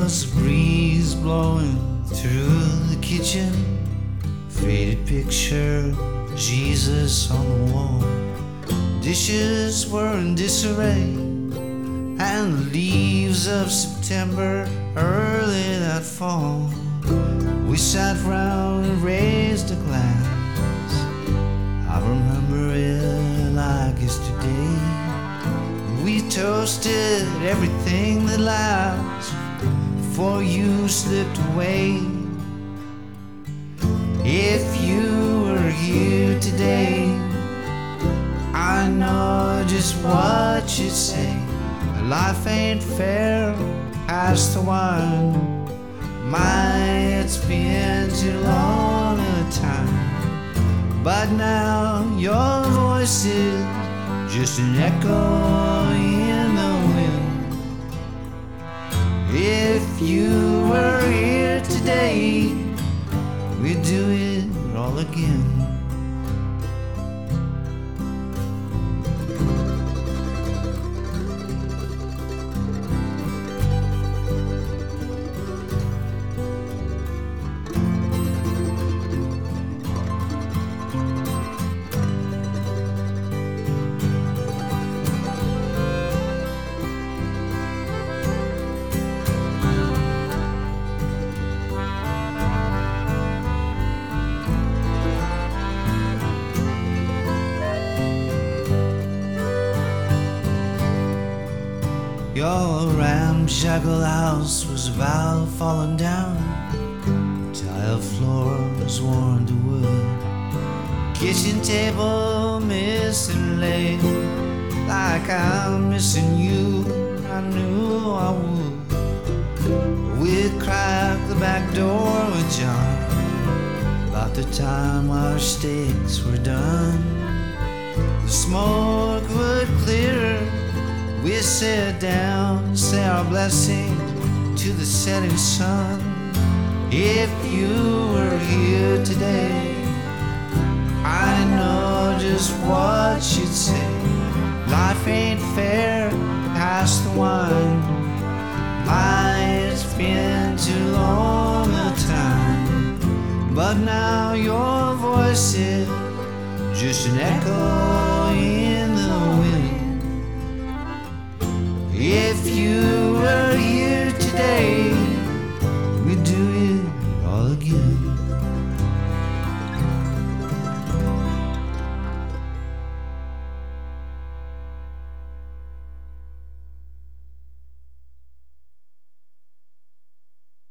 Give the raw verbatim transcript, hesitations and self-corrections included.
was a breeze blowing through the kitchen, faded picture of Jesus on the wall. Dishes were in disarray, and the leaves of September early that fall. We sat round and raised a glass. I remember it like yesterday. We toasted everything that lasts before you slipped away. If you were here today, I know just what you'd say. Life ain't fair, pass the wine. My, it's been too long a time. But now your voice is just an echo in the wind. If you were here today, we'd do it all again. Your ramshackle house was about falling down. Tile floor was worn to wood. Kitchen table missing leg, like I'm missing you. I knew I would. We'd crack the back door ajar about the time our steaks were done. The smoke would clear. We sit down, say our blessing to the setting sun. If you were here today, I know just what you'd say. Life ain't fair, pass the wine. My, it's been too long a time. But now your voice is just an echo in